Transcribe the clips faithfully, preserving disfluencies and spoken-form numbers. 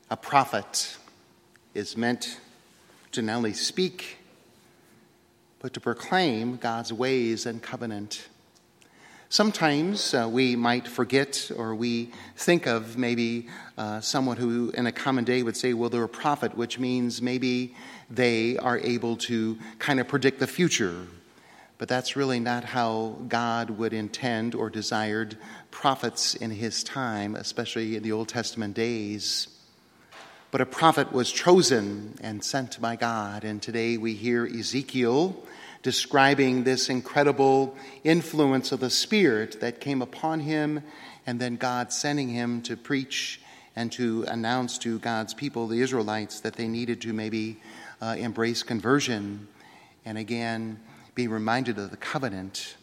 A prophet is meant to not only speak, but to proclaim God's ways and covenant. Sometimes uh, we might forget, or we think of maybe uh, someone who in a common day would say, well, they're a prophet, which means maybe they are able to kind of predict the future. But that's really not how God would intend or desired prophets in his time, especially in the Old Testament days. But a prophet was chosen and sent by God. And today we hear Ezekiel describing this incredible influence of the Spirit that came upon him, and then God sending him to preach and to announce to God's people, the Israelites, that they needed to maybe uh, embrace conversion and again be reminded of the covenant.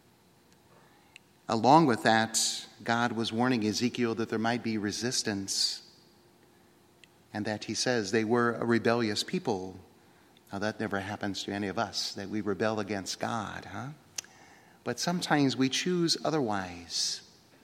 Along with that, God was warning Ezekiel that there might be resistance, and that he says they were a rebellious people. Now, that never happens to any of us, that we rebel against God, huh? But sometimes we choose otherwise.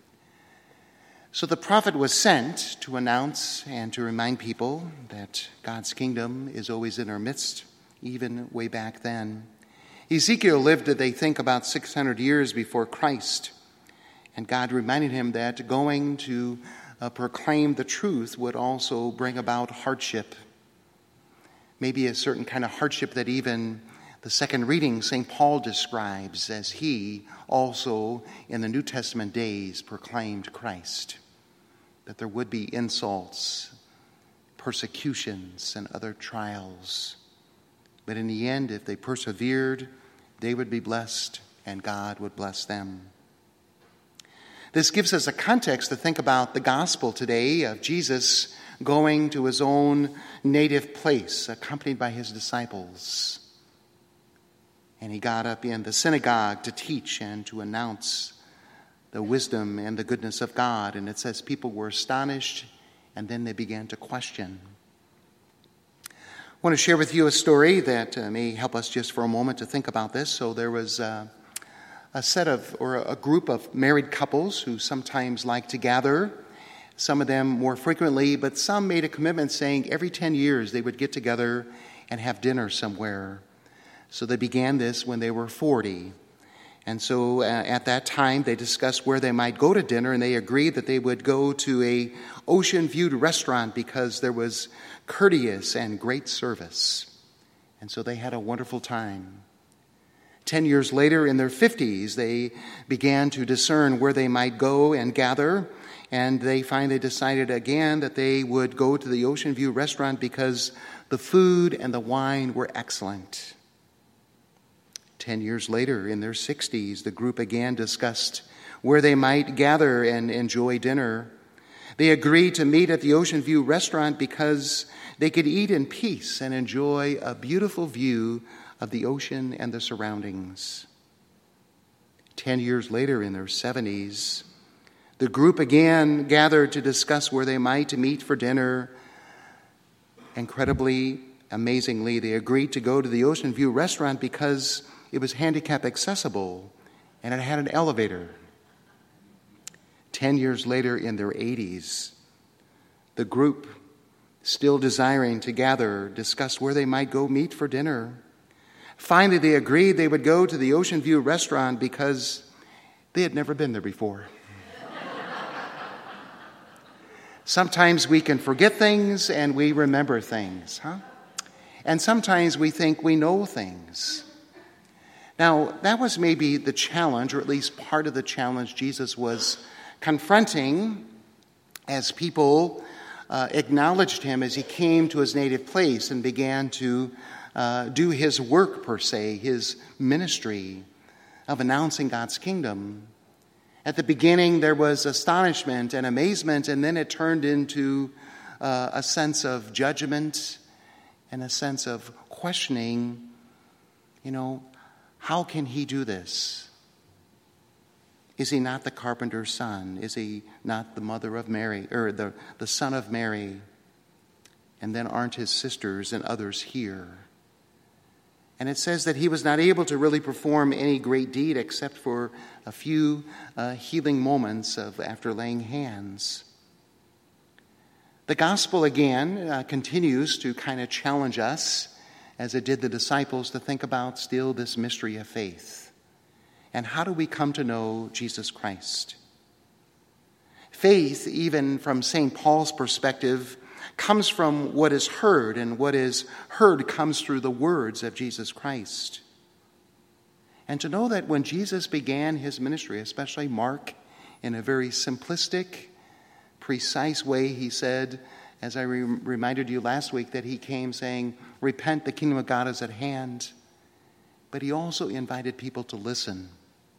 So the prophet was sent to announce and to remind people that God's kingdom is always in our midst, even way back then. Ezekiel lived, they think, about six hundred years before Christ. And God reminded him that going to uh, proclaim the truth would also bring about hardship. Maybe a certain kind of hardship that even the second reading Saint Paul describes as he also in the New Testament days proclaimed Christ. That there would be insults, persecutions, and other trials. But in the end, if they persevered, they would be blessed and God would bless them. This gives us a context to think about the gospel today of Jesus going to his own native place, accompanied by his disciples. And he got up in the synagogue to teach and to announce the wisdom and the goodness of God. And it says people were astonished, and then they began to question. I want to share with you a story that uh, may help us just for a moment to think about this. So there was uh, a set of, or a group of married couples who sometimes like to gather, some of them more frequently, but some made a commitment saying every ten years they would get together and have dinner somewhere. So they began this when they were forty. And so uh, at that time they discussed where they might go to dinner, and they agreed that they would go to a ocean-viewed restaurant because there was courteous and great service. And so they had a wonderful time. Ten years later, in their fifties, they began to discern where they might go and gather. And they finally decided again that they would go to the Ocean View restaurant because the food and the wine were excellent. Ten years later, in their sixties, the group again discussed where they might gather and enjoy dinner. They agreed to meet at the Ocean View restaurant because they could eat in peace and enjoy a beautiful view of the ocean and the surroundings. Ten years later, in their seventies, the group again gathered to discuss where they might meet for dinner. Incredibly, amazingly, they agreed to go to the Ocean View restaurant because it was handicap accessible and it had an elevator. Ten years later, in their eighties, the group, still desiring to gather, discussed where they might go meet for dinner. Finally, they agreed they would go to the Ocean View restaurant because they had never been there before. Sometimes we can forget things and we remember things, huh? And sometimes we think we know things. Now, that was maybe the challenge, or at least part of the challenge Jesus was confronting as people uh, acknowledged him as he came to his native place and began to uh, do his work, per se, his ministry of announcing God's kingdom. At the beginning, there was astonishment and amazement, and then it turned into uh, a sense of judgment and a sense of questioning, you know, how can he do this? Is he not the carpenter's son? Is he not the mother of Mary, or the, the son of Mary? And then aren't his sisters and others here? And it says that he was not able to really perform any great deed except for a few uh, healing moments of after laying hands. The gospel, again, uh, continues to kind of challenge us, as it did the disciples, to think about still this mystery of faith. And how do we come to know Jesus Christ? Faith, even from Saint Paul's perspective, comes from what is heard, and what is heard comes through the words of Jesus Christ. And to know that when Jesus began his ministry, especially Mark, in a very simplistic, precise way, he said, as I re- reminded you last week, that he came saying, "Repent, the kingdom of God is at hand." But he also invited people to listen.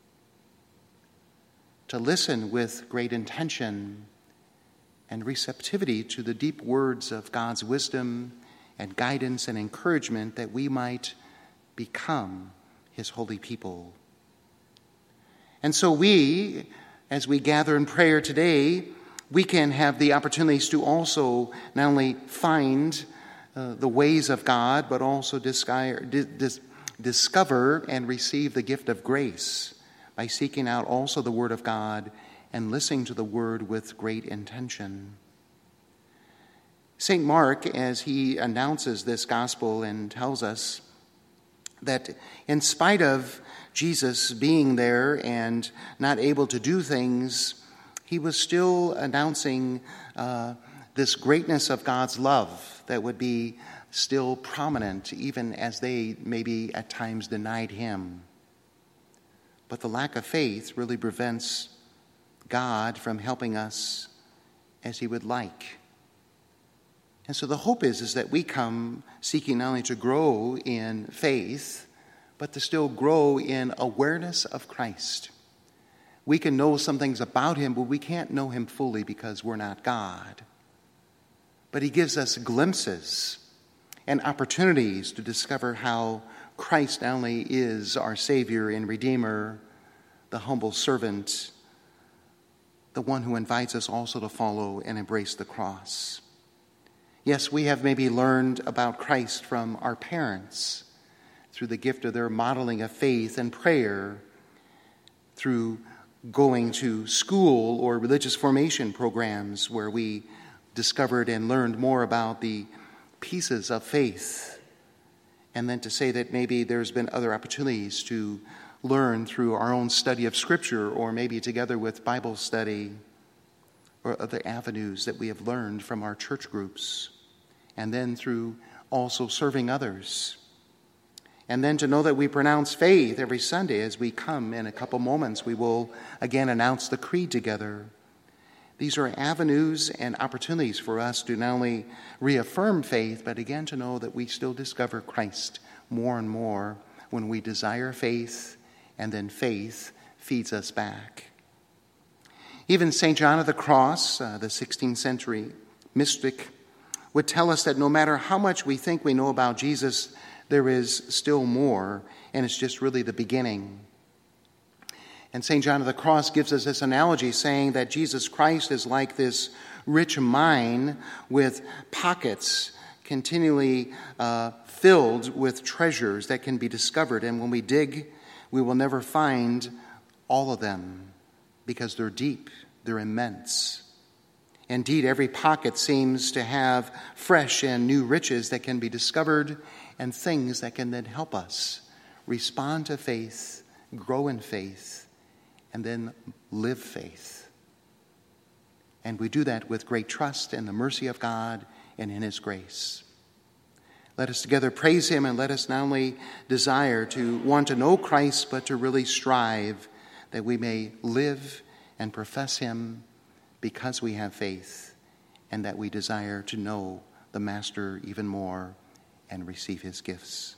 To listen with great intention and receptivity to the deep words of God's wisdom and guidance and encouragement, that we might become his holy people. And so we, as we gather in prayer today, we can have the opportunities to also not only find uh, the ways of God, but also discover, dis- discover and receive the gift of grace by seeking out also the Word of God and listening to the Word with great intention. Saint Mark, as he announces this gospel and tells us that in spite of Jesus being there and not able to do things, he was still announcing uh, this greatness of God's love that would be still prominent, even as they maybe at times denied him. But the lack of faith really prevents God from helping us as he would like. And so the hope is, is that we come seeking not only to grow in faith, but to still grow in awareness of Christ. We can know some things about him, but we can't know him fully because we're not God. But he gives us glimpses and opportunities to discover how Christ not only is our Savior and Redeemer, the humble servant, the one who invites us also to follow and embrace the cross. Yes, we have maybe learned about Christ from our parents through the gift of their modeling of faith and prayer, through going to school or religious formation programs where we discovered and learned more about the pieces of faith. And then to say that maybe there's been other opportunities to learn through our own study of Scripture, or maybe together with Bible study or other avenues that we have learned from our church groups. And then through also serving others. And then to know that we pronounce faith every Sunday as we come. In a couple moments, we will again announce the creed together. These are avenues and opportunities for us to not only reaffirm faith, but again to know that we still discover Christ more and more when we desire faith, and then faith feeds us back. Even Saint John of the Cross, uh, the sixteenth century mystic, would tell us that no matter how much we think we know about Jesus, there is still more, and it's just really the beginning. And Saint John of the Cross gives us this analogy, saying that Jesus Christ is like this rich mine with pockets continually uh, filled with treasures that can be discovered. And when we dig, we will never find all of them because they're deep, they're immense. Indeed, every pocket seems to have fresh and new riches that can be discovered, and things that can then help us respond to faith, grow in faith, and then live faith. And we do that with great trust in the mercy of God and in his grace. Let us together praise him, and let us not only desire to want to know Christ, but to really strive that we may live and profess him because we have faith, and that we desire to know the Master even more and receive his gifts.